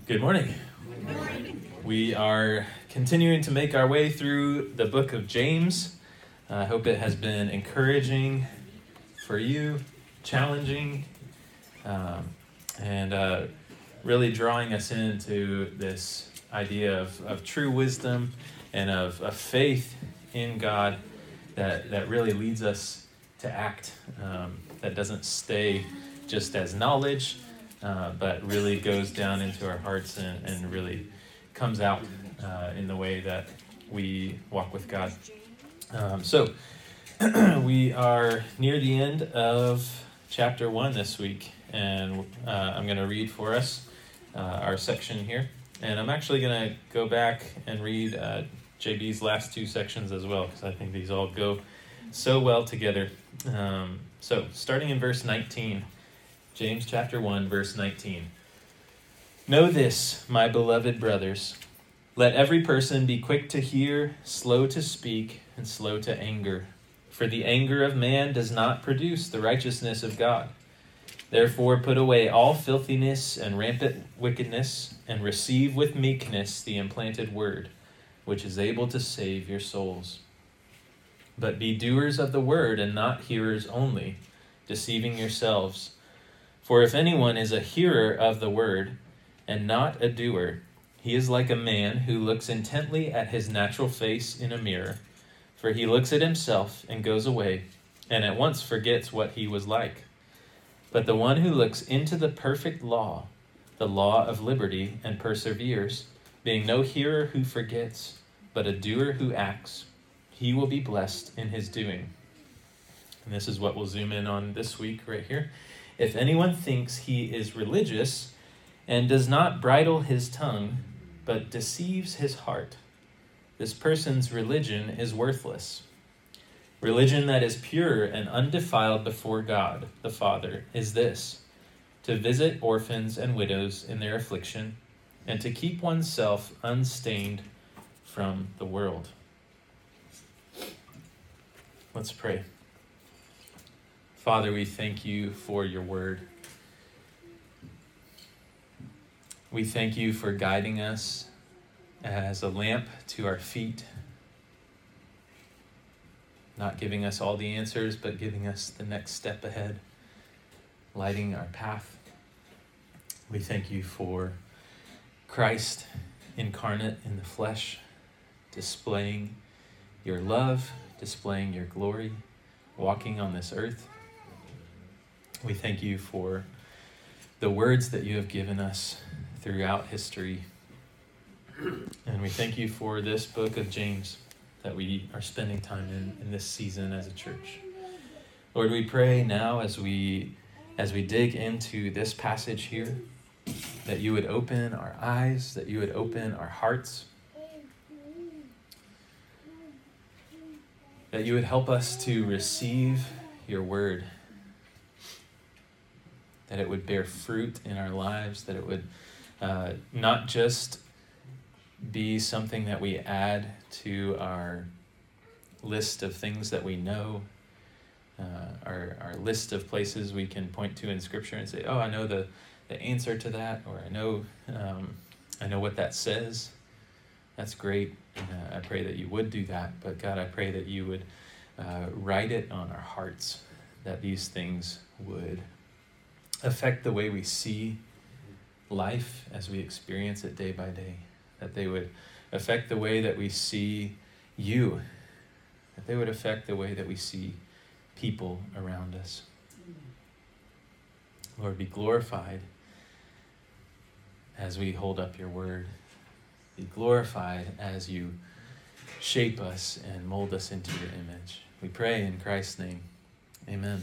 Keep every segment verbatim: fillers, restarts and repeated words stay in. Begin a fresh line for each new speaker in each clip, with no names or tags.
Good morning.
Good morning.
We are continuing to make our way through the book of James. I hope it has been encouraging for you, challenging, um, and uh, really drawing us into this idea of, of true wisdom and of, of faith in God that, that really leads us to act, um, that doesn't stay just as knowledge, Uh, but really goes down into our hearts and, and really comes out uh, in the way that we walk with God. Um, so we are near the end of chapter one this week, and uh, I'm going to read for us uh, our section here. And I'm actually going to go back and read uh, J B's last two sections as well, because I think these all go so well together. Um, so starting in verse nineteen. James chapter one, verse nineteen. Know this, my beloved brothers. Let every person be quick to hear, slow to speak, and slow to anger. For the anger of man does not produce the righteousness of God. Therefore put away all filthiness and rampant wickedness, and receive with meekness the implanted word, which is able to save your souls. But be doers of the word, and not hearers only, deceiving yourselves. For if anyone is a hearer of the word, and not a doer, he is like a man who looks intently at his natural face in a mirror. For he looks at himself and goes away, and at once forgets what he was like. But the one who looks into the perfect law, the law of liberty, and perseveres, being no hearer who forgets, but a doer who acts, he will be blessed in his doing. And this is what we'll zoom in on this week right here. If anyone thinks he is religious and does not bridle his tongue, but deceives his heart, this person's religion is worthless. Religion that is pure and undefiled before God, the Father, is this: to visit orphans and widows in their affliction, and to keep oneself unstained from the world. Let's pray. Father, we thank you for your word. We thank you for guiding us as a lamp to our feet, not giving us all the answers, but giving us the next step ahead, lighting our path. We thank you for Christ incarnate in the flesh, displaying your love, displaying your glory, walking on this earth. We thank you for the words that you have given us throughout history. And we thank you for this book of James that we are spending time in in this season as a church. Lord, we pray now as we as we dig into this passage here, that you would open our eyes, that you would open our hearts, that you would help us to receive your word, that it would bear fruit in our lives, that it would uh, not just be something that we add to our list of things that we know, uh, our, our list of places we can point to in Scripture and say, oh, I know the, the answer to that, or I know um, I know what that says. That's great. Uh, I pray that you would do that. But God, I pray that you would uh, write it on our hearts, that these things would affect the way we see life as we experience it day by day, that they would affect the way that we see you, that they would affect the way that we see people around us. Lord, be glorified as we hold up your word. Be glorified as you shape us and mold us into your image. We pray in Christ's name. Amen.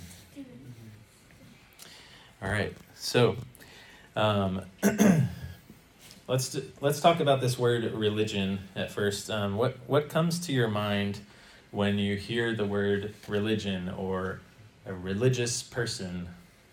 All right, so um, let's let's talk about this word religion at first. Um, what what comes to your mind when you hear the word religion or a religious person?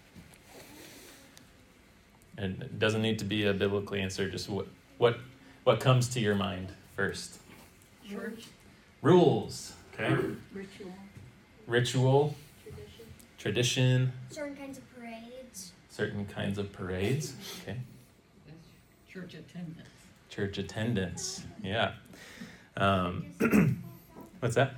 And it doesn't need to be a biblical answer. Just what what what comes to your mind first?
Church.
Rules. Okay.
Ritual.
Ritual.
Tradition.
Tradition.
Certain kinds of parades.
Certain kinds of parades. Okay.
Church attendance.
Church attendance. Yeah. Um, what's that?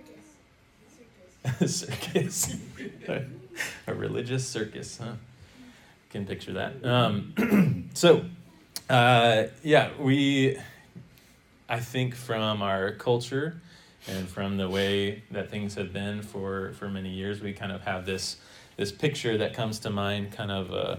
Circus. A religious circus, huh? Can picture that. Um, so, uh, yeah, we, I think from our culture and from the way that things have been for, for many years, we kind of have this this picture that comes to mind, kind of a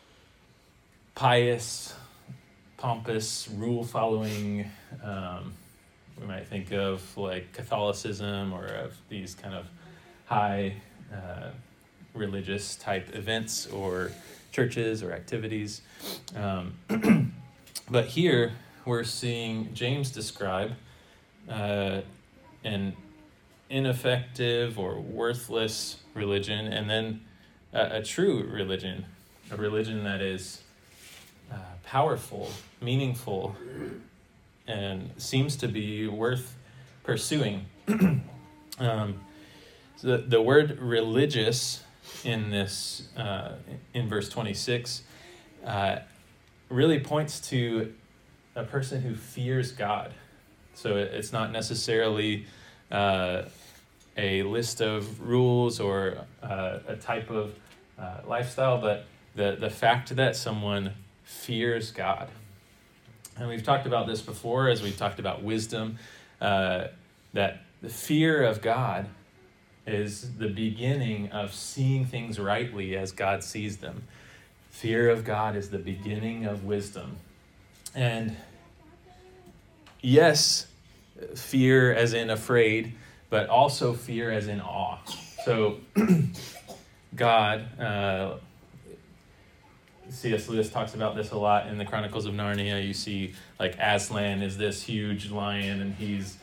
pious, pompous, rule-following. Um, we might think of like Catholicism or of these kind of high uh, religious type events or churches or activities. Um, but here we're seeing James describe uh, an ineffective or worthless religion, and then a, a true religion, a religion that is uh, powerful, meaningful, and seems to be worth pursuing. um, so the, the word religious in this, uh, in verse twenty-six, uh, really points to a person who fears God. So it, it's not necessarily uh, a list of rules or uh, a type of uh, lifestyle, but the, the fact that someone fears God. And we've talked about this before as we've talked about wisdom, uh, that the fear of God is the beginning of seeing things rightly as God sees them. Fear of God is the beginning of wisdom. And yes, fear as in afraid, but also fear as in awe. So God, uh, C S Lewis talks about this a lot in the Chronicles of Narnia. You see like Aslan is this huge lion and he's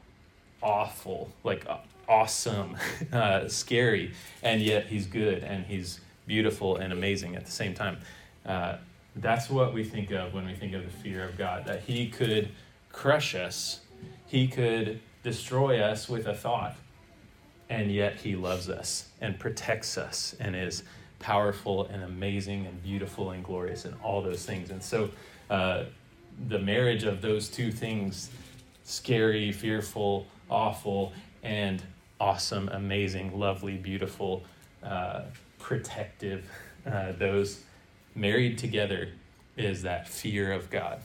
awful, like awesome, uh, scary, and yet he's good and he's beautiful and amazing at the same time. Uh, that's what we think of when we think of the fear of God, that he could crush us, he could destroy us with a thought, and yet he loves us and protects us and is powerful and amazing and beautiful and glorious and all those things. And so uh, the marriage of those two things, scary, fearful, awful, and awesome, amazing, lovely, beautiful, uh, protective, uh, those married together is that fear of God.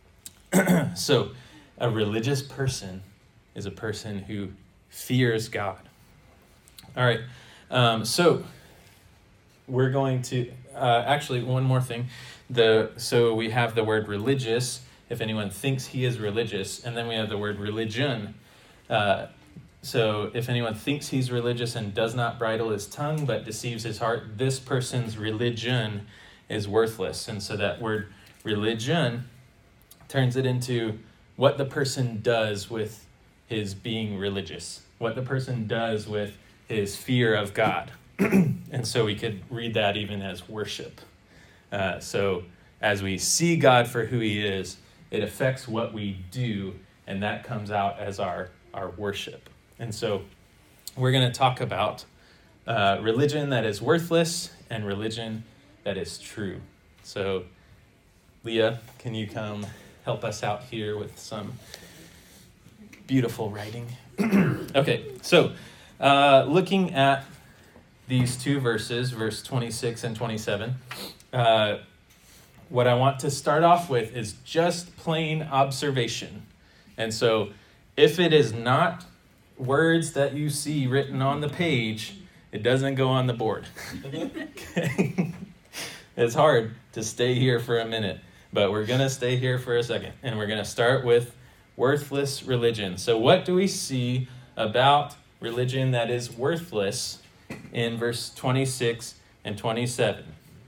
So a religious person is a person who fears God. All right, um, so we're going to, uh, actually one more thing. The So we have the word religious, if anyone thinks he is religious, and then we have the word religion. Uh, so if anyone thinks he's religious and does not bridle his tongue but deceives his heart, this person's religion is worthless. And so that word religion turns it into what the person does with his being religious, what the person does with his fear of God. And so we could read that even as worship. Uh, so as we see God for who he is, it affects what we do, and that comes out as our, our worship. And so we're going to talk about uh, religion that is worthless and religion that is true. So Leah, can you come help us out here with some beautiful writing? Okay, so uh, looking at these two verses, verse twenty-six and twenty-seven, uh, what I want to start off with is just plain observation. And so if it is not words that you see written on the page, it doesn't go on the board. Okay? It's hard to stay here for a minute, but we're going to stay here for a second, and we're going to start with worthless religion. So what do we see about religion that is worthless in verse twenty-six and twenty-seven?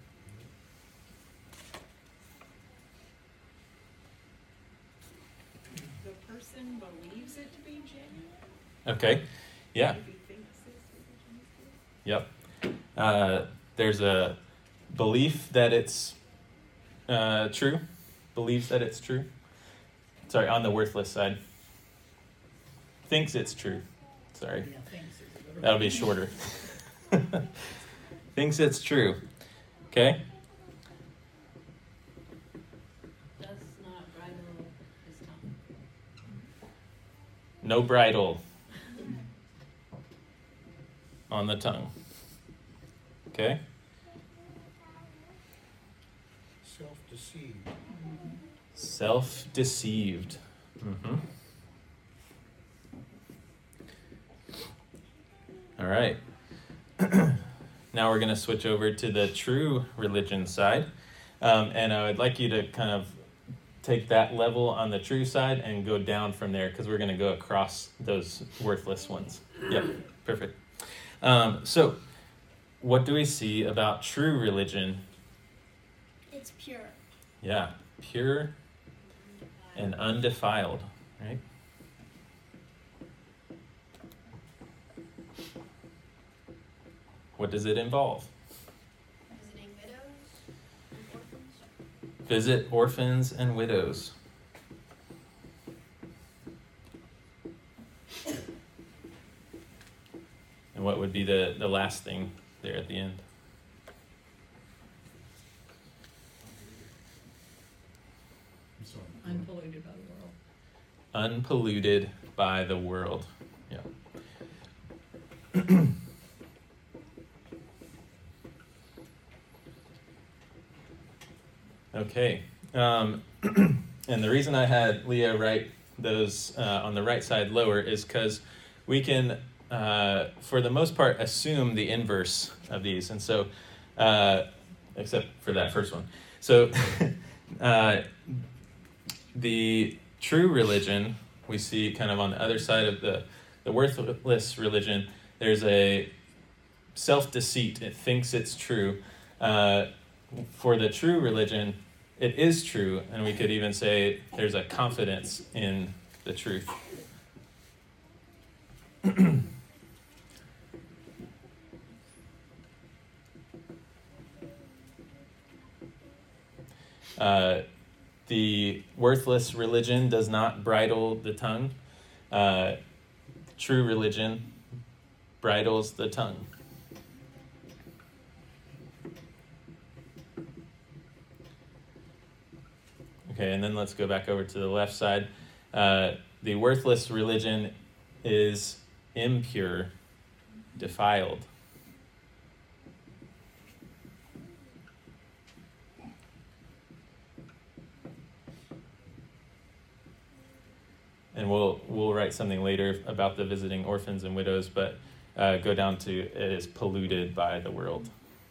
The person believes it to be genuine.
Okay, yeah. Yep. Uh, there's a belief that it's uh, true, believes that it's true. Sorry, on the worthless side. Thinks it's true. Sorry. That'll be shorter. Thinks it's true. Okay?
Does
no bridle on the tongue. Okay?
Self-deceived.
Self-deceived. Mm-hmm. All right. Now we're going to switch over to the true religion side. Um, and I would like you to kind of take that level on the true side and go down from there, because we're going to go across those worthless ones. Yep, perfect. Um, so, what do we see about true religion?
It's pure.
Yeah, pure and undefiled, right? What does it involve?
Visiting widows and orphans.
Visit orphans and widows. And what would be the, the last thing there at the end?
Unpolluted by the world.
Unpolluted by the world. Yeah. Okay. Um, and the reason I had Leah write those uh, on the right side lower is because we can, uh, for the most part, assume the inverse of these. And so, uh, except for that first one. So, uh, the true religion, we see kind of on the other side of the, the worthless religion, there's a self-deceit. It thinks it's true. Uh, for the true religion, it is true, and we could even say there's a confidence in the truth. uh, the worthless religion does not bridle the tongue. Uh, true religion bridles the tongue. Okay, and then let's go back over to the left side. Uh, the worthless religion is impure, defiled. And we'll we'll write something later about the visiting orphans and widows, but uh, go down to it is polluted by the world.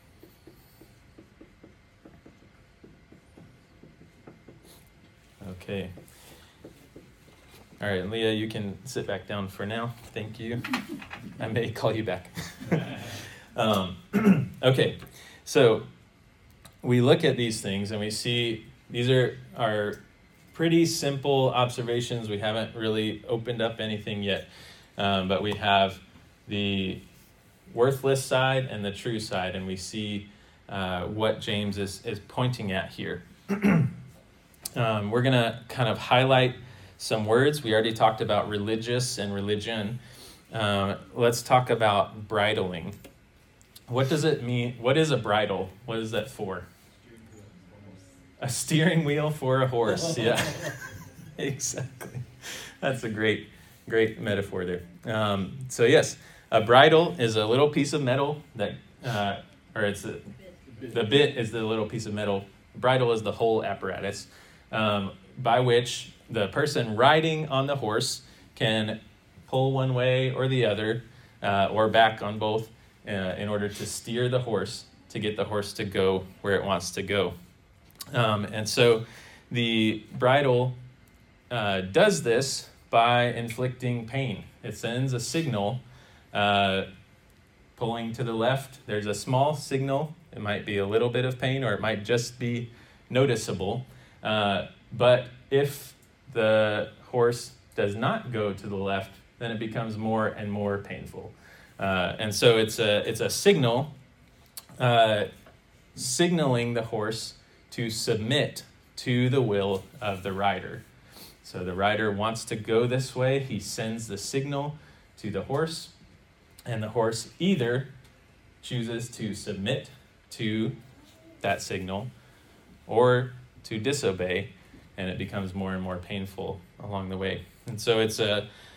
Okay. All right, Leah, you can sit back down for now. Thank you. I may call you back. um, okay, so we look at these things and we see these are, are pretty simple observations. We haven't really opened up anything yet, um, but we have the worthless side and the true side, and we see uh, what James is, is pointing at here. Um, we're going to kind of highlight some words. We already talked about religious and religion. Um, let's talk about bridling. What does it mean? What is a bridle? What is that for? A steering wheel for a horse. Yeah, exactly. That's a great, great metaphor there. Um, so yes, a bridle is a little piece of metal that, uh, or it's a, the bit is the little piece of metal. Bridle is the whole apparatus. Um, by which the person riding on the horse can pull one way or the other, uh, or back on both, uh, in order to steer the horse to get the horse to go where it wants to go. Um, and so the bridle uh, does this by inflicting pain. It sends a signal uh, pulling to the left. There's a small signal. It might be a little bit of pain, or it might just be noticeable. Uh, but if the horse does not go to the left, then it becomes more and more painful. Uh, and so it's a it's a signal uh, signaling the horse to submit to the will of the rider. So the rider wants to go this way. He sends the signal to the horse, and the horse either chooses to submit to that signal or to disobey, and it becomes more and more painful along the way. And so it's a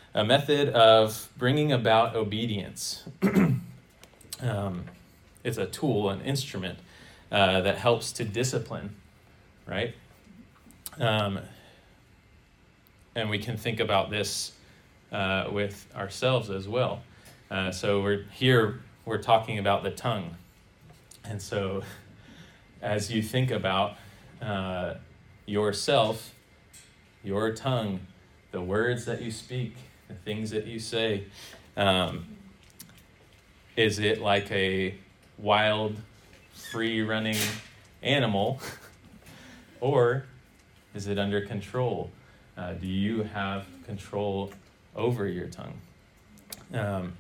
a method of bringing about obedience. um, it's a tool, an instrument uh, that helps to discipline, right? Um, and we can think about this uh, with ourselves as well. Uh, so we're here, we're talking about the tongue. And so as you think about uh, yourself, your tongue, the words that you speak, the things that you say, um, is it like a wild, free-running animal, or is it under control? Uh, do you have control over your tongue? Um,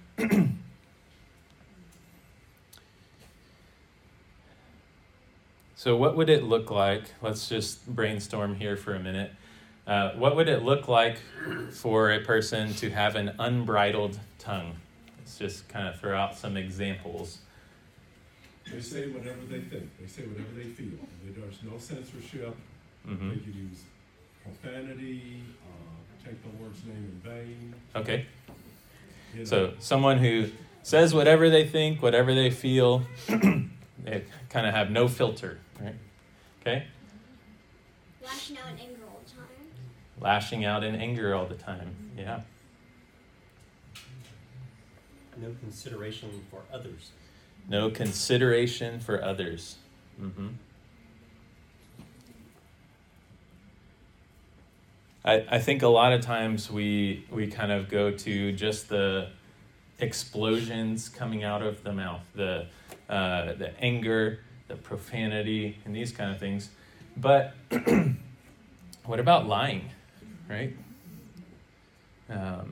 so what would it look like? Let's just brainstorm here for a minute. Uh, what would it look like for a person to have an unbridled tongue? Let's just kind of throw out some examples.
They say whatever they think. They say whatever they feel. There's no censorship.
Mm-hmm.
They could use profanity, uh, take the Lord's name in vain.
Okay.
You know.
So someone who says whatever they think, whatever they feel, they kind of have no filter, right? Okay?
Lashing out in anger all the time.
Lashing out in anger all the time, yeah.
No consideration for others.
No consideration for others. Mm-hmm. I, I think a lot of times we we kind of go to just the explosions coming out of the mouth, the uh, the anger, the profanity, and these kind of things. But what about lying, right? Um,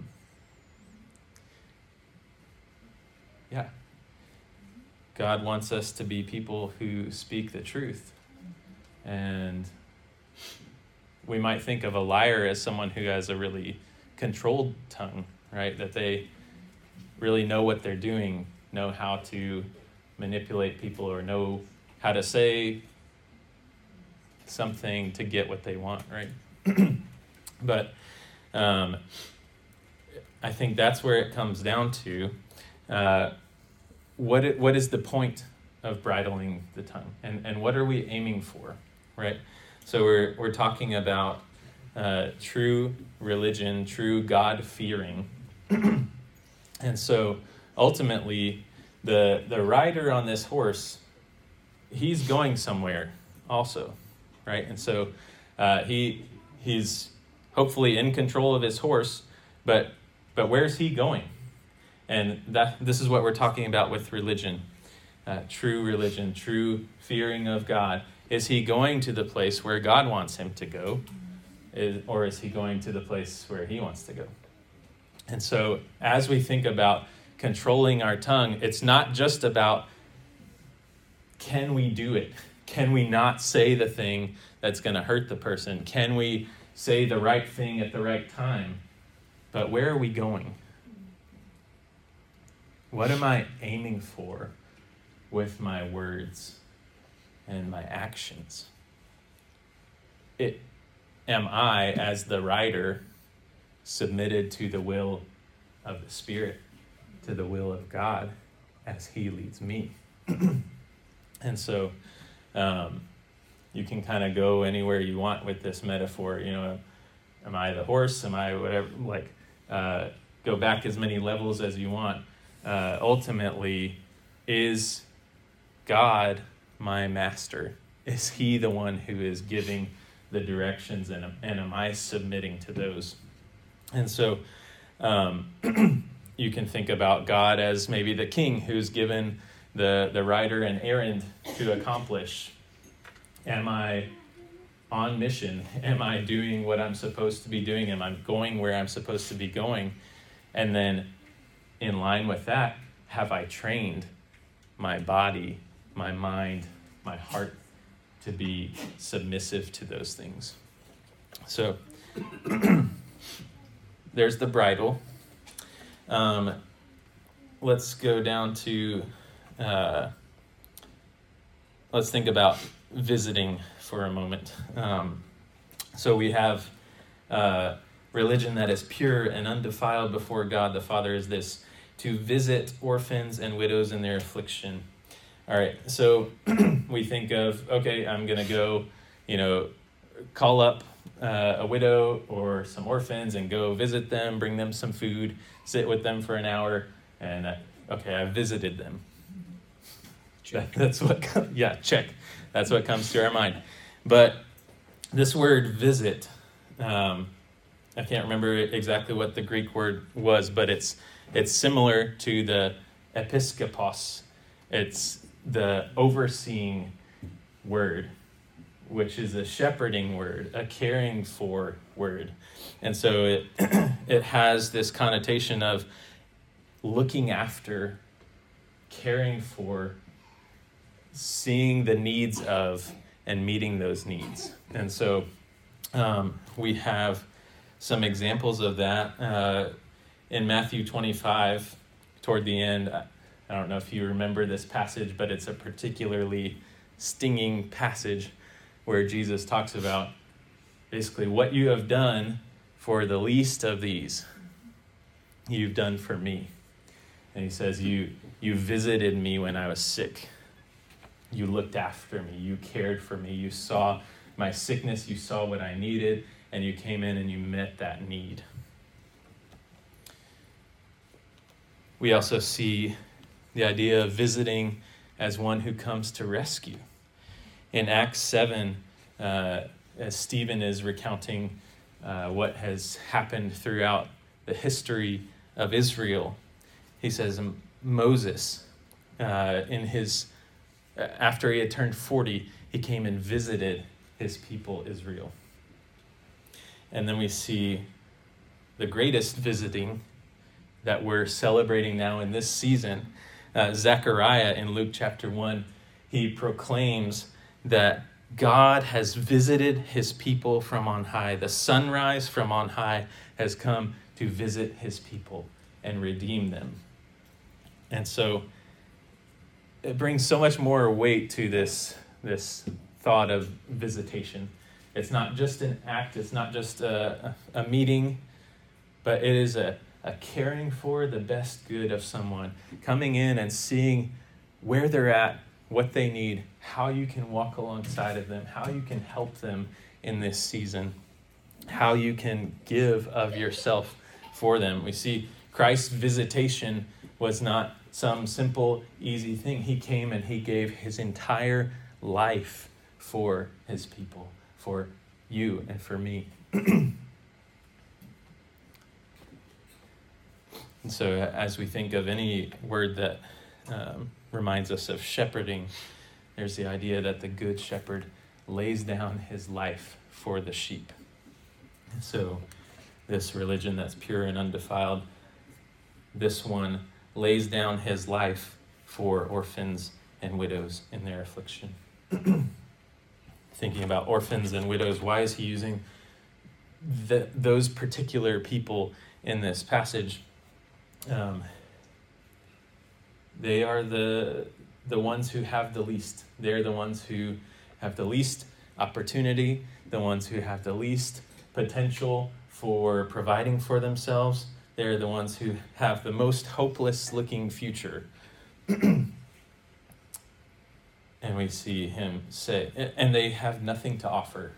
yeah. God wants us to be people who speak the truth. And we might think of a liar as someone who has a really controlled tongue, right? That they really know what they're doing, know how to manipulate people, or know how to say something to get what they want, right? But um, I think that's where it comes down to. Uh, what it, what is the point of bridling the tongue, and and what are we aiming for, right? So we're we're talking about uh, true religion, true God fearing, and so ultimately, the the rider on this horse, he's going somewhere, also, right? And so uh, he he's hopefully in control of his horse, but but where's he going? And that this is what we're talking about with religion, uh, true religion, true fearing of God. Is he going to the place where God wants him to go, is, or is he going to the place where he wants to go? And so as we think about controlling our tongue, it's not just about, can we do it? Can we not say the thing that's going to hurt the person? Can we say the right thing at the right time? But where are we going? What am I aiming for with my words and my actions? It, am I, as the rider, submitted to the will of the Spirit, to the will of God as he leads me? And so um, you can kind of go anywhere you want with this metaphor. You know, am I the horse? Am I whatever? Like, uh, go back as many levels as you want. Uh, ultimately, is God my master? Is he the one who is giving the directions, and, and am I submitting to those? And so um, you can think about God as maybe the king who's given the, the rider an errand to accomplish. Am I on mission? Am I doing what I'm supposed to be doing? Am I going where I'm supposed to be going? And then in line with that, have I trained my body, my mind, my heart to be submissive to those things? So there's the bridle. Um, let's go down to, uh, let's think about visiting for a moment. Um, so we have uh, religion that is pure and undefiled before God the Father is this: to visit orphans and widows in their affliction. All right, so we think of, okay, I'm going to go, you know, call up uh, a widow or some orphans and go visit them, bring them some food, sit with them for an hour, and, uh, okay, I visited them. That, that's what, yeah, check. That's what comes to our mind. But this word visit, um, I can't remember exactly what the Greek word was, but it's it's similar to the episkopos. It's the overseeing word, which is a shepherding word, a caring for word. And so it it has this connotation of looking after, caring for, seeing the needs of, and meeting those needs. And so um, we have some examples of that uh, in Matthew twenty-five, toward the end. I don't know if you remember this passage, but it's a particularly stinging passage where Jesus talks about basically what you have done for the least of these, you've done for me. And he says, you you visited me when I was sick. You looked after me. You cared for me. You saw my sickness. You saw what I needed, and you came in and you met that need. We also see the idea of visiting as one who comes to rescue. In Acts seven, uh, as Stephen is recounting uh, what has happened throughout the history of Israel, he says Moses, uh, in his after he had turned forty, he came and visited his people Israel. And then we see the greatest visiting that we're celebrating now in this season. Uh, Zechariah in Luke chapter one, he proclaims that God has visited his people from on high. The sunrise from on high has come to visit his people and redeem them. And so it brings so much more weight to this, this thought of visitation. It's not just an act, it's not just a, a meeting, but it is a, a caring for the best good of someone, coming in and seeing where they're at, what they need, how you can walk alongside of them, how you can help them in this season, how you can give of yourself for them. We see Christ's visitation was not some simple, easy thing. He came and he gave his entire life for his people, for you and for me. And so as we think of any word that um, reminds us of shepherding, there's the idea that the good shepherd lays down his life for the sheep. And so this religion that's pure and undefiled, this one lays down his life for orphans and widows in their affliction. Thinking about orphans and widows, why is he using the, those particular people in this passage? Um, they are the the ones who have the least. They're the ones who have the least opportunity, the ones who have the least potential for providing for themselves. They're the ones who have the most hopeless looking future. And we see him say, and they have nothing to offer.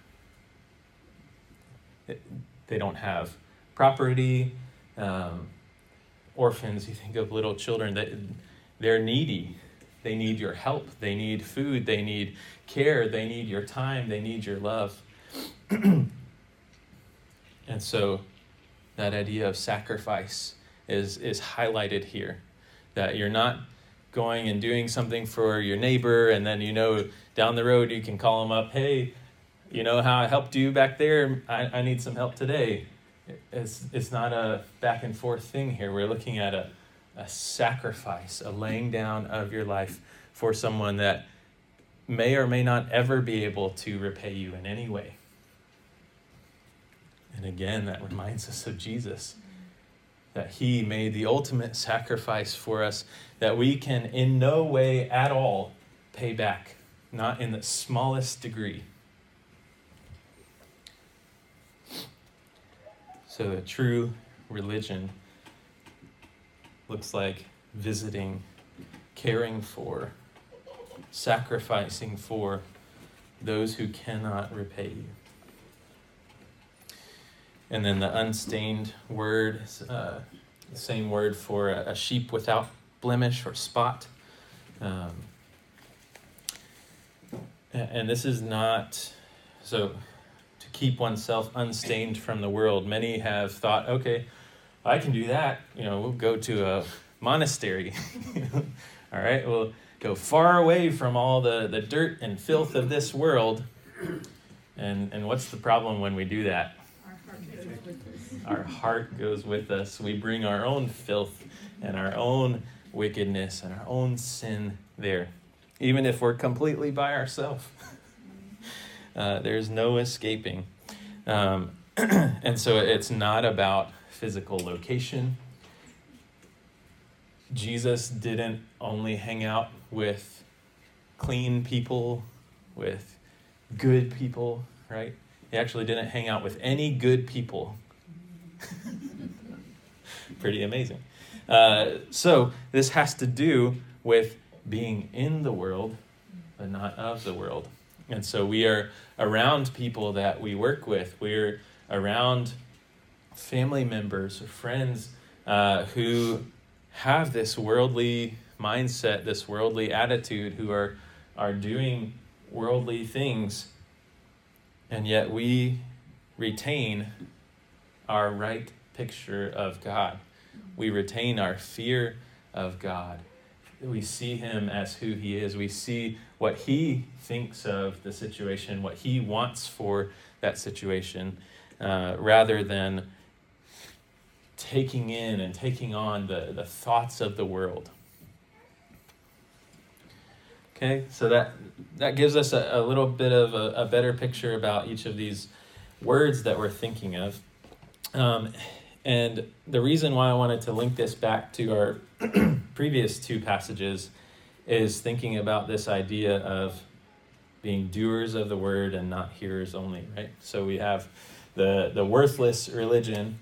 They don't have property. Um, orphans, you think of little children, that they're needy. They need your help. They need food. They need care. They need your time. They need your love. And so that idea of sacrifice is, is highlighted here. That you're not going and doing something for your neighbor, and then, you know, down the road you can call them up, hey, you know how I helped you back there? I, I need some help today. It's, it's not a back and forth thing here. We're looking at a, a sacrifice, a laying down of your life for someone that may or may not ever be able to repay you in any way. And again, that reminds us of Jesus, that he made the ultimate sacrifice for us that we can in no way at all pay back, not in the smallest degree. So a true religion looks like visiting, caring for, sacrificing for those who cannot repay you. And then the unstained word, uh, the same word for a, a sheep without blemish or spot. Um, and, and this is not, so to keep oneself unstained from the world. Many have thought, okay, I can do that. You know, we'll go to a monastery. All right, we'll go far away from all the, the dirt and filth of this world. And, and what's the problem when we do that? Our heart goes with us. We bring our own filth and our own wickedness and our own sin there. Even if we're completely by ourselves. Uh, there's no escaping. Um, and so it's not about physical location. Jesus didn't only hang out with clean people, with good people, right? He actually didn't hang out with any good people. Pretty amazing. Uh, so this has to do with being in the world, but not of the world. And so we are around people that we work with. We're around family members or friends uh, who have this worldly mindset, this worldly attitude, who are, are doing worldly things. And yet we retain our right picture of God. We retain our fear of God. We see him as who he is. We see what he thinks of the situation, what he wants for that situation, uh, rather than taking in and taking on the, the thoughts of the world. Okay, so that that gives us a, a little bit of a, a better picture about each of these words that we're thinking of. Um, and the reason why I wanted to link this back to our previous two passages is thinking about this idea of being doers of the word and not hearers only, right? So we have the, the worthless religion.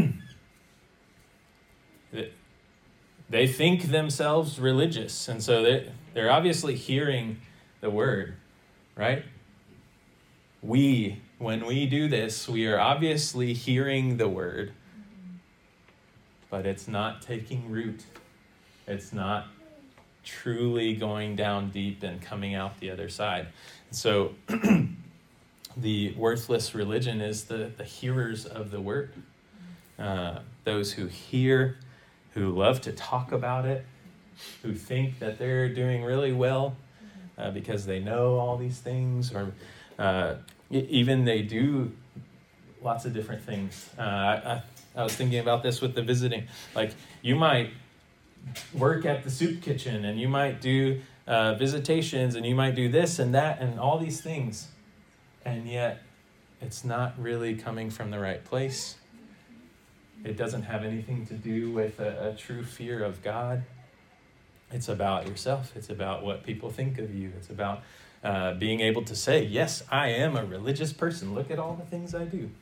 They think themselves religious, and so they, they're obviously hearing the word, right? We, when we do this, we are obviously hearing the word, but it's not taking root. It's not truly going down deep and coming out the other side. So the worthless religion is the, the hearers of the word. Uh, those who hear, who love to talk about it, who think that they're doing really well uh, because they know all these things, or uh, even they do lots of different things. Uh, I, I was thinking about this with the visiting. Like, you might work at the soup kitchen, and you might do uh, visitations, and you might do this and that and all these things, and yet it's not really coming from the right place. It doesn't have anything to do with a, a true fear of God. It's about yourself. It's about what people think of you. It's about uh, being able to say, yes, I am a religious person. Look at all the things I do.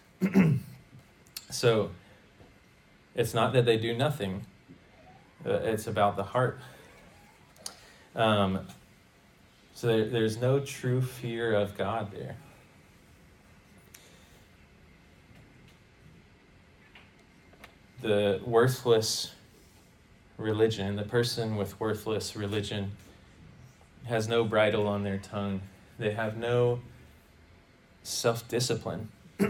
So it's not that they do nothing. Uh, it's about the heart. Um, so there, there's no true fear of God there. The worthless religion, the person with worthless religion, has no bridle on their tongue. They have no self-discipline.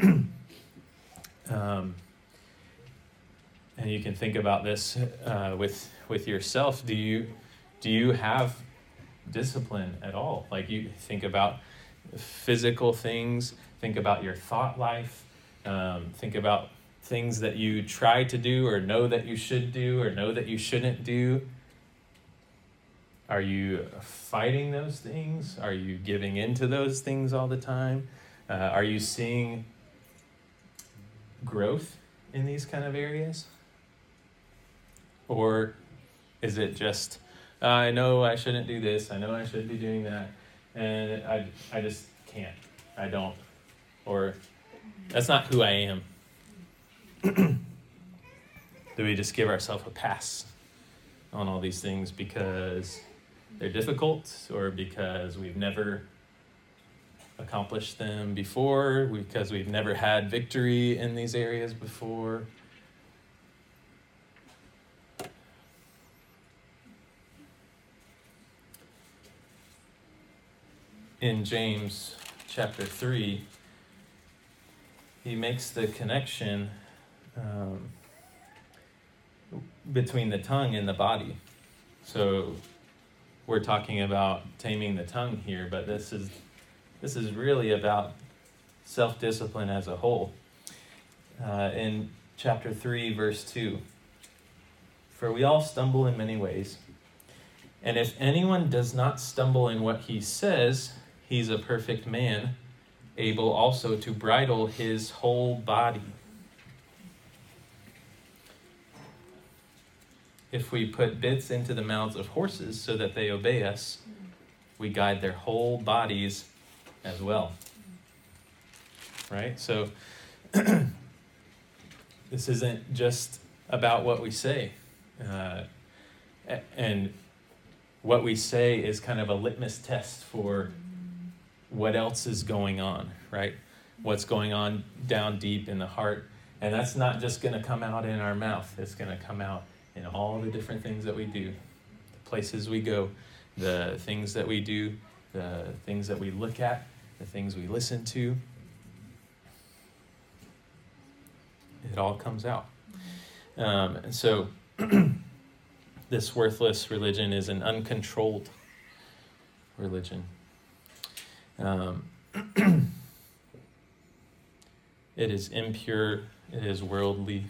um, and you can think about this uh, with with yourself. Do you do you have discipline at all? Like, you think about physical things, think about your thought life, um, think about things that you try to do or know that you should do or know that you shouldn't do. Are you fighting those things? Are you giving into those things all the time? Uh, are you seeing growth in these kind of areas? Or is it just, uh, I know I shouldn't do this, I know I should be doing that, and I, I just can't, I don't, or that's not who I am. do we just give ourselves a pass on all these things because they're difficult, or because we've never accomplished them before, because we've never had victory in these areas before? In James chapter three, he makes the connection um, between the tongue and the body. So we're talking about taming the tongue here, but this is this is really about self-discipline as a whole. Uh, in chapter three, verse two, for we all stumble in many ways, and if anyone does not stumble in what he says, he's a perfect man, able also to bridle his whole body. If we put bits into the mouths of horses so that they obey us, we guide their whole bodies as well. Right? So this isn't just about what we say. Uh, and what we say is kind of a litmus test for what else is going on, right? What's going on down deep in the heart. And that's not just going to come out in our mouth. It's going to come out in all the different things that we do, the places we go, the things that we do, the things that we look at, the things we listen to. It all comes out. Um, and so this worthless religion is an uncontrolled religion. Um, it is impure, it is worldly.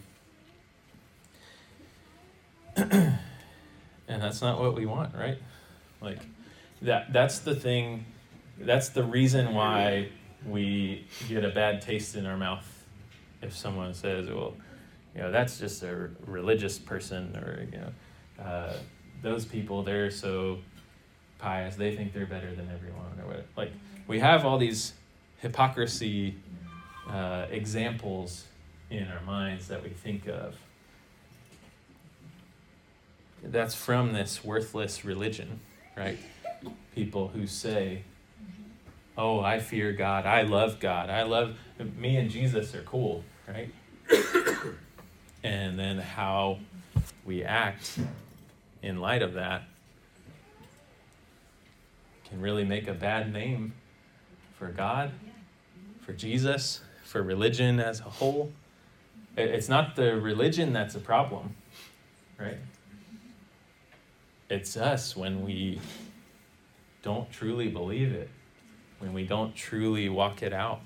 And that's not what we want, right? Like that that's the thing, that's the reason why we get a bad taste in our mouth if someone says, well, you know, that's just a religious person, or, you know, uh, those people, they're so pious, they think they're better than everyone, or what. Like, we have all these hypocrisy uh, examples in our minds that we think of. That's from this worthless religion, right? People who say, oh, I fear God, I love God, I love, me and Jesus are cool, right? And then how we act in light of that can really make a bad name for God, for Jesus, for religion as a whole. It's not the religion that's a problem, right? It's us when we don't truly believe it, when we don't truly walk it out.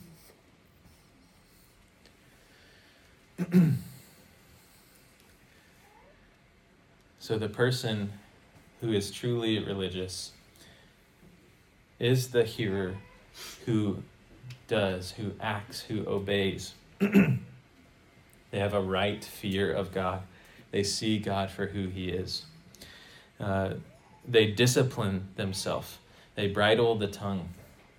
So the person who is truly religious is the hearer who does, who acts, who obeys. They have a right fear of God. They see God for who he is. Uh, they discipline themselves. They bridle the tongue.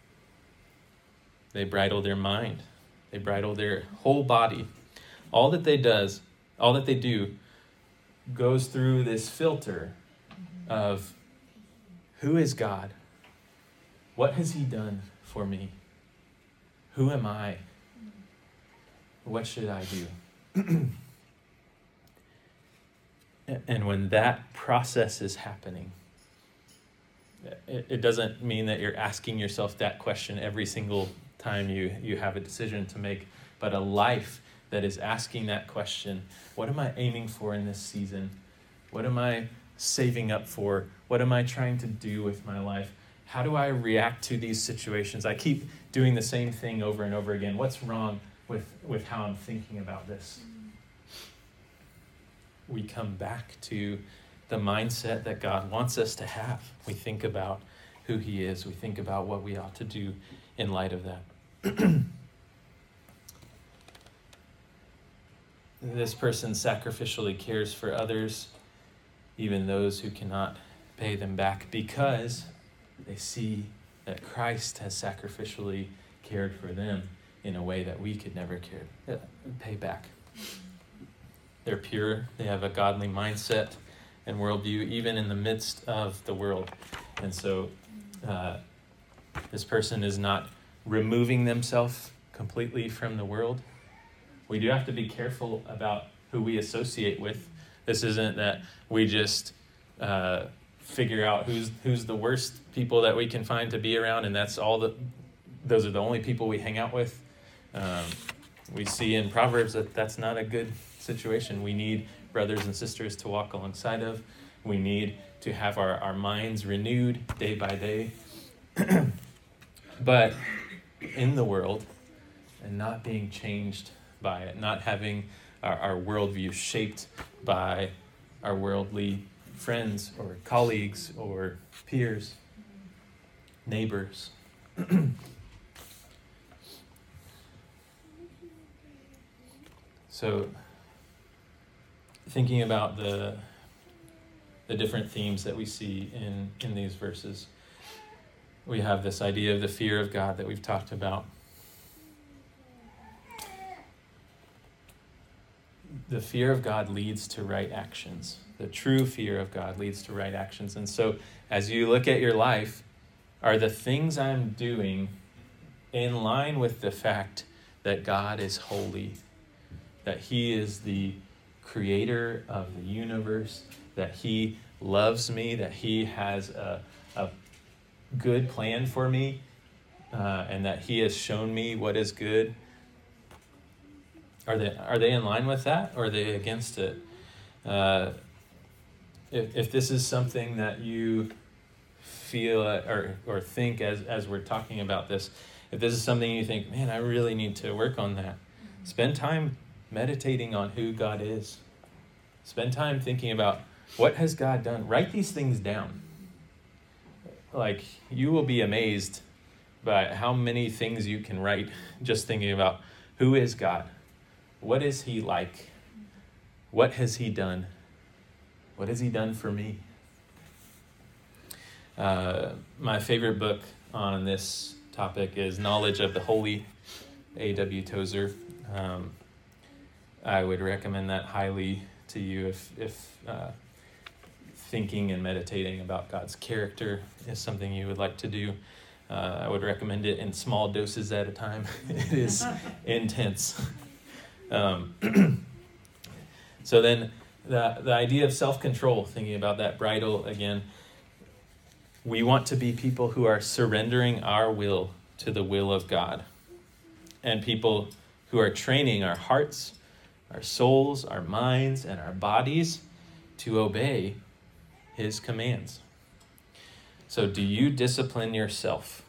They bridle their mind. They bridle their whole body. All that they does, all that they do goes through this filter of who is God? What has he done for me? Who am I? What should I do? And when that process is happening, it, it doesn't mean that you're asking yourself that question every single time you, you have a decision to make, but a life that is asking that question, what am I aiming for in this season? What am I saving up for? What am I trying to do with my life? How do I react to these situations? I keep doing the same thing over and over again. What's wrong with, with how I'm thinking about this? We come back to the mindset that God wants us to have. We think about who he is. We think about what we ought to do in light of that. This person sacrificially cares for others, even those who cannot pay them back, because they see that Christ has sacrificially cared for them in a way that we could never care, pay back. They're pure. They have a godly mindset and worldview, even in the midst of the world. And so uh, this person is not removing themselves completely from the world. We do have to be careful about who we associate with. This isn't that we just uh, figure out who's who's the worst people that we can find to be around, and that's all the those are the only people we hang out with. Um, we see in Proverbs that that's not a good situation. We need brothers and sisters to walk alongside of. We need to have our, our minds renewed day by day. But in the world, and not being changed by it, not having our, our worldview shaped by our worldly friends or colleagues or peers, neighbors. So, thinking about the the different themes that we see in, in these verses, we have this idea of the fear of God that we've talked about. The fear of God leads to right actions. The true fear of God leads to right actions. And so as you look at your life, are the things I'm doing in line with the fact that God is holy, that he is the creator of the universe, that he loves me, that he has a, a good plan for me, uh, and that he has shown me what is good? Are they are they in line with that, or are they against it? Uh, if if this is something that you feel uh, or or think as as we're talking about this, if this is something you think, man, I really need to work on that, spend time meditating on who God is. Spend time thinking about what has God done. Write these things down. Like, you will be amazed by how many things you can write just thinking about who is God. What is he like? What has he done? What has he done for me? Uh, my favorite book on this topic is Knowledge of the Holy, A W Tozer. Um, I would recommend that highly to you if, if uh, thinking and meditating about God's character is something you would like to do. Uh, I would recommend it in small doses at a time. It is intense. Um, so then the, the idea of self-control, thinking about that bridle again, we want to be people who are surrendering our will to the will of God, and people who are training our hearts, our souls, our minds, and our bodies to obey his commands. So do you discipline yourself?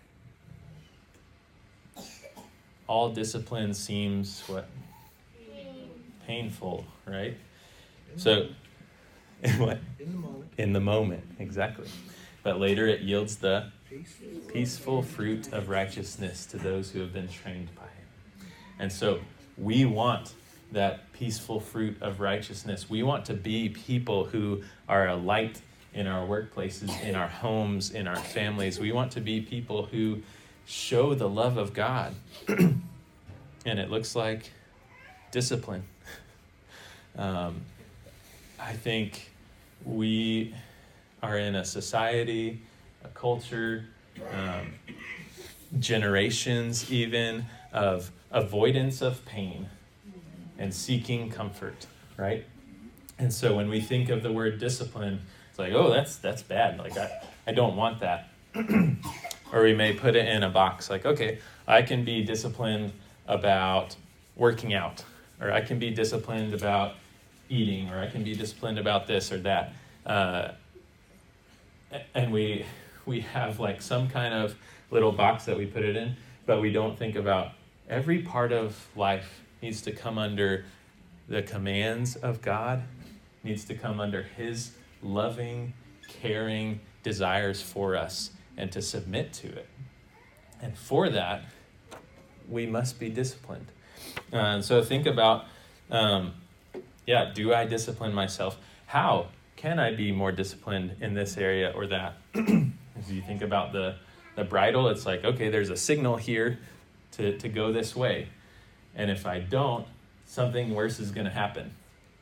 All discipline seems what? Painful, right? So, what?
In the moment.
In the moment, exactly. But later it yields the peaceful fruit of righteousness to those who have been trained by him. And so we want that peaceful fruit of righteousness. We want to be people who are a light in our workplaces, in our homes, in our families. We want to be people who show the love of God. And it looks like discipline. Um, I think we are in a society, a culture, um, generations even, of avoidance of pain and seeking comfort, right? And so when we think of the word discipline, it's like, oh, that's that's bad. Like, I, I don't want that. Or we may put it in a box, like, okay, I can be disciplined about working out, or I can be disciplined about eating, or I can be disciplined about this or that. Uh, and we we have like some kind of little box that we put it in, but we don't think about every part of life needs to come under the commands of God, needs to come under his loving, caring desires for us, and to submit to it. And for that, we must be disciplined. Uh, and so think about, um, yeah, do I discipline myself? How can I be more disciplined in this area or that? As you think about the, the bridle, it's like, okay, there's a signal here to, to go this way. And if I don't something worse is going to happen.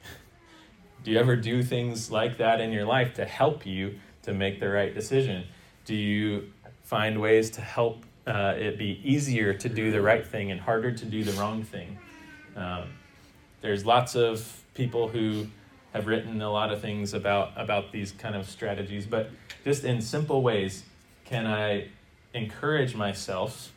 Do you ever do things like that in your life to help you to make the right decision? Do you find ways to help uh, it be easier to do the right thing and harder to do the wrong thing? Um, there's lots of people who have written a lot of things about, about these kind of strategies, but just in simple ways, can I encourage myself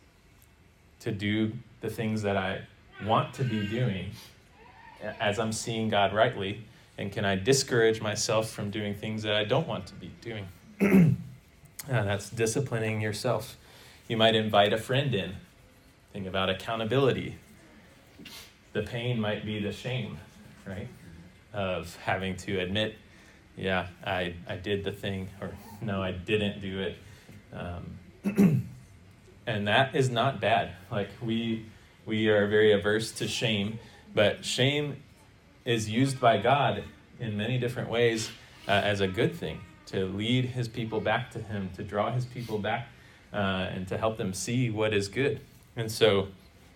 to do the things that I want to be doing as I'm seeing God rightly? And can I discourage myself from doing things that I don't want to be doing? uh, that's disciplining yourself. You might invite a friend in. Think about accountability. The pain might be the shame, right? Of having to admit, yeah, I, I did the thing, or no, I didn't do it. Um, and that is not bad. Like we we are very averse to shame, but shame is used by God in many different ways uh, as a good thing, to lead his people back to him, to draw his people back, uh, and to help them see what is good. And so,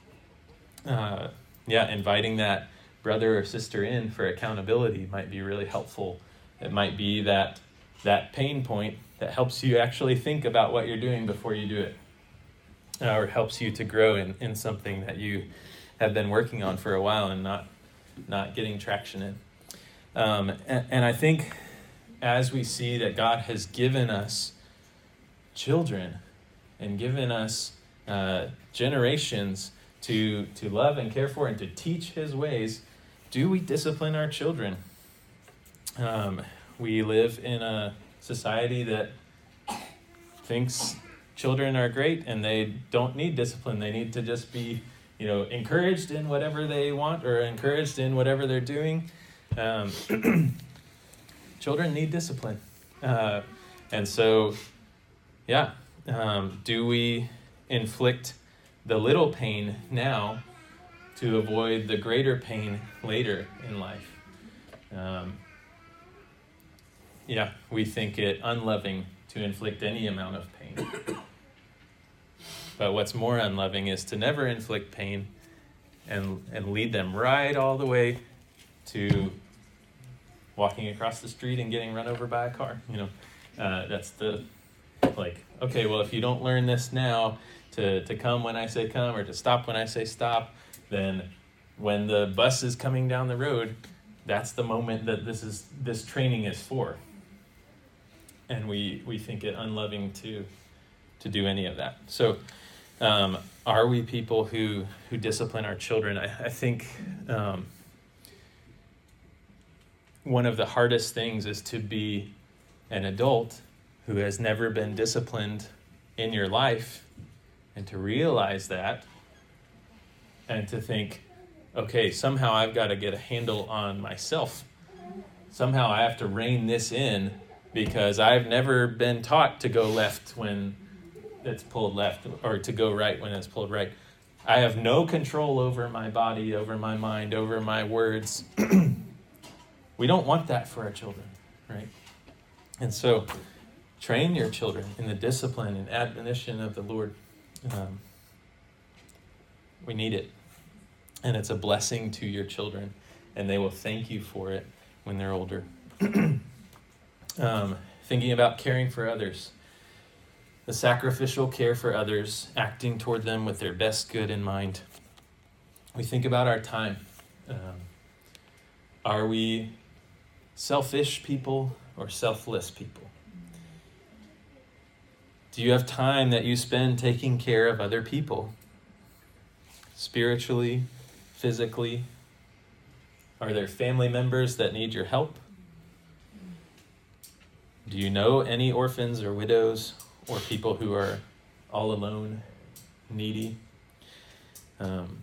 uh, yeah, inviting that brother or sister in for accountability might be really helpful. It might be that that pain point that helps you actually think about what you're doing before you do it, uh, or helps you to grow in, in something that you have been working on for a while and not not getting traction in. Um, and, and I think as we see that God has given us children and given us uh, generations to to love and care for and to teach his ways, do we discipline our children? Um, we live in a society that thinks children are great and they don't need discipline. They need to just be, you know, encouraged in whatever they want or encouraged in whatever they're doing. Um, children need discipline. Uh, and so, yeah, um, do we inflict the little pain now to avoid the greater pain later in life? Um, yeah, we think it unloving to inflict any amount of pain. But what's more unloving is to never inflict pain and and lead them right all the way to walking across the street and getting run over by a car. You know, uh, that's the, like, okay, well, if you don't learn this now to, to come when I say come or to stop when I say stop, then when the bus is coming down the road, that's the moment that this is this training is for. And we, we think it unloving to to do any of that. So um, are we people who, who discipline our children? I, I think um, one of the hardest things is to be an adult who has never been disciplined in your life, and to realize that and to think, okay, somehow I've got to get a handle on myself. Somehow I have to rein this in because I've never been taught to go left when it's pulled left or to go right when it's pulled right. I have no control over my body, over my mind, over my words. We don't want that for our children, right? And so train your children in the discipline and admonition of the Lord. Um, we need it. And it's a blessing to your children, and they will thank you for it when they're older. um, thinking about caring for others. The sacrificial care for others, acting toward them with their best good in mind. We think about our time. Um, are we selfish people or selfless people? Do you have time that you spend taking care of other people? Spiritually, physically? Are there family members that need your help? Do you know any orphans or widows or people who are all alone, needy? Um,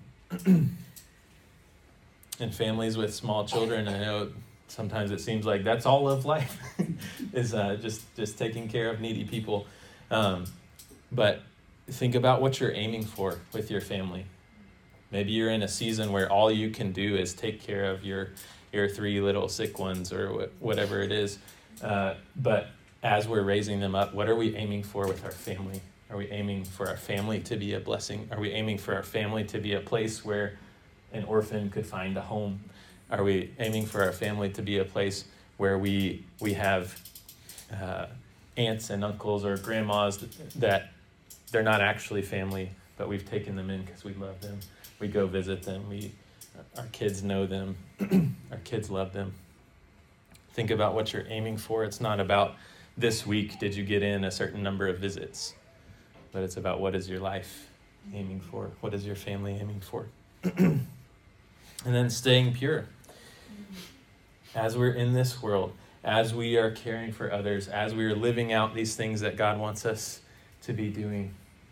and families with small children, I know sometimes it seems like that's all of life is uh, just, just taking care of needy people. Um, but think about what you're aiming for with your family. Maybe you're in a season where all you can do is take care of your your three little sick ones or wh- whatever it is. Uh, but as we're raising them up, what are we aiming for with our family? Are we aiming for our family to be a blessing? Are we aiming for our family to be a place where an orphan could find a home? Are we aiming for our family to be a place where we we have uh, aunts and uncles or grandmas that they're not actually family, but we've taken them in because we love them. We go visit them. We, our kids know them. Our kids love them. Think about what you're aiming for. It's not about this week, did you get in a certain number of visits? But it's about what is your life aiming for? What is your family aiming for? And then staying pure. As we're in this world, as we are caring for others, as we are living out these things that God wants us to be doing,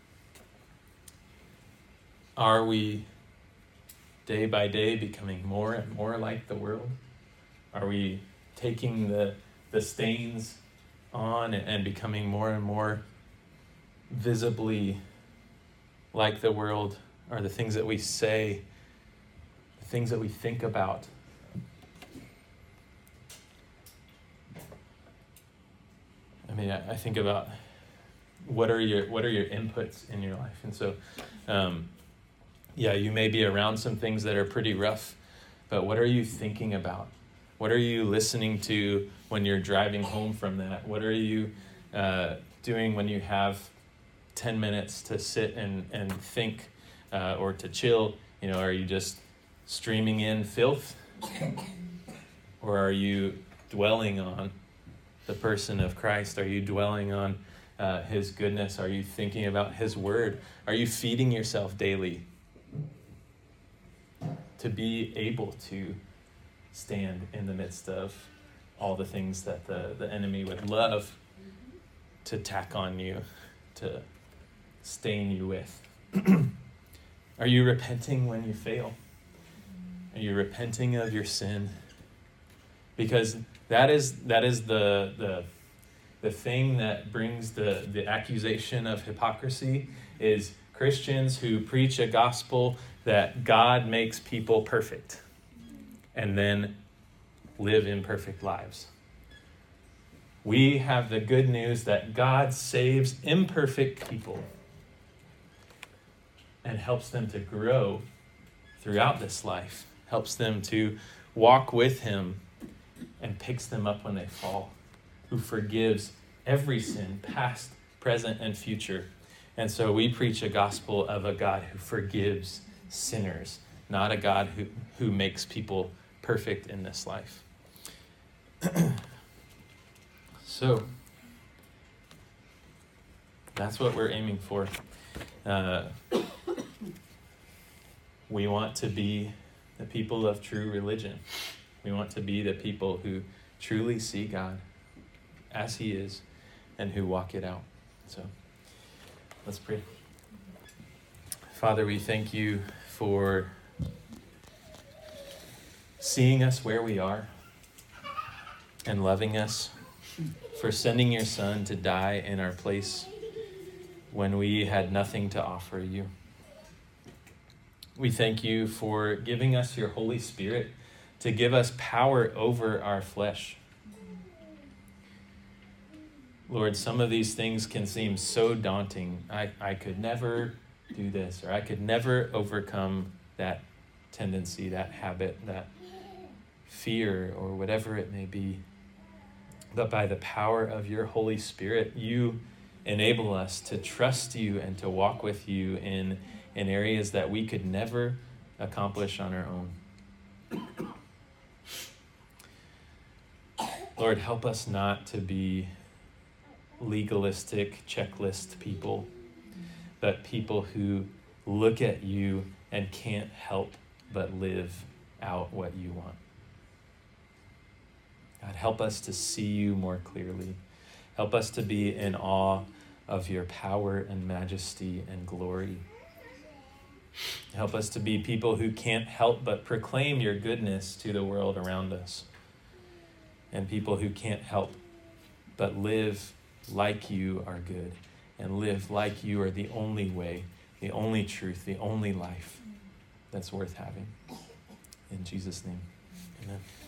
are we day by day becoming more and more like the world? Are we taking the the stains on and, and becoming more and more visibly like the world? Are the things that we say, the things that we think about, I mean, I, I think about what are your what are your inputs in your life, and so, um, yeah, you may be around some things that are pretty rough, but what are you thinking about? What are you listening to when you're driving home from that? What are you uh, doing when you have ten minutes to sit and and think uh, or to chill? You know, are you just streaming in filth, or are you dwelling on the person of Christ? Are you dwelling on uh, his goodness? Are you thinking about his word? Are you feeding yourself daily to be able to stand in the midst of all the things that the, the enemy would love to tack on you, to stain you with? Are you repenting when you fail? Are you repenting of your sin? Because that is that is the the the thing that brings the, the accusation of hypocrisy, is Christians who preach a gospel that God makes people perfect and then live imperfect lives. We have the good news that God saves imperfect people and helps them to grow throughout this life, helps them to walk with him, and picks them up when they fall, who forgives every sin, past, present, and future. And so we preach a gospel of a God who forgives sinners, not a God who, who makes people perfect in this life. So that's what we're aiming for. Uh, we want to be the people of true religion. We want to be the people who truly see God as he is and who walk it out. So let's pray. Father, we thank you for seeing us where we are and loving us, for sending your Son to die in our place when we had nothing to offer you. We thank you for giving us your Holy Spirit to give us power over our flesh. Lord, some of these things can seem so daunting. I, I could never do this, or I could never overcome that tendency, that habit, that fear, or whatever it may be. But by the power of your Holy Spirit, you enable us to trust you and to walk with you in, in areas that we could never accomplish on our own. Lord, help us not to be legalistic checklist people, but people who look at you and can't help but live out what you want. God, help us to see you more clearly. Help us to be in awe of your power and majesty and glory. Help us to be people who can't help but proclaim your goodness to the world around us, and people who can't help but live like you are good, and live like you are the only way, the only truth, the only life that's worth having. In Jesus' name, amen.